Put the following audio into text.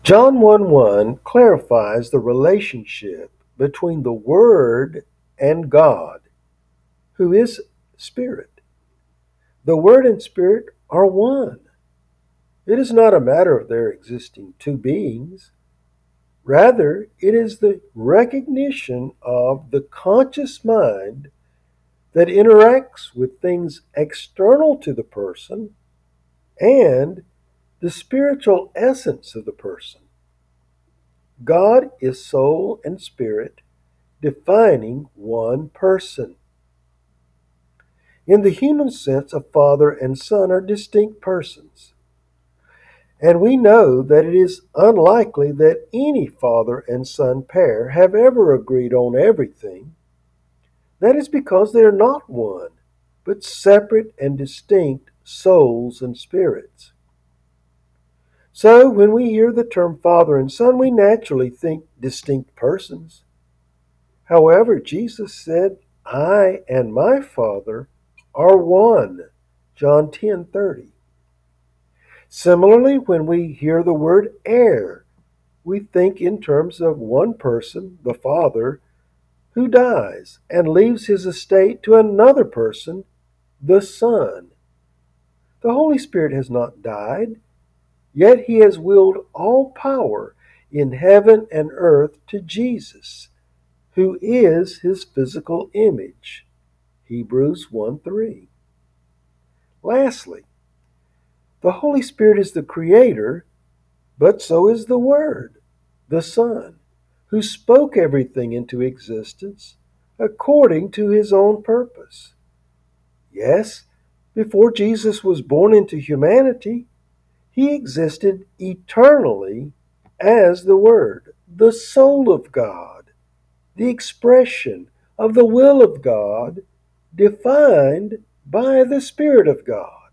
John 1:1 clarifies the relationship between the Word and God, who is Spirit. The Word and Spirit are one. It is not a matter of there existing two beings. Rather, it is the recognition of the conscious mind that interacts with things external to the person and the spiritual essence of the person. God is soul and spirit, defining one person. In the human sense, a father and son are distinct persons. And we know that it is unlikely that any father and son pair have ever agreed on everything. That is because they are not one, but separate and distinct souls and spirits. So when we hear the term father and son, we naturally think distinct persons. However, Jesus said, I and my Father are one. John 10:30. Similarly, when we hear the word heir, we think in terms of one person, the Father, who dies and leaves his estate to another person, the Son. The Holy Spirit has not died, yet he has willed all power in heaven and earth to Jesus, who is his physical image. Hebrews 1:3. Lastly, the Holy Spirit is the Creator, but so is the Word, the Son, who spoke everything into existence according to his own purpose. Yes, before Jesus was born into humanity, he existed eternally as the Word, the soul of God, the expression of the will of God, defined by the Spirit of God.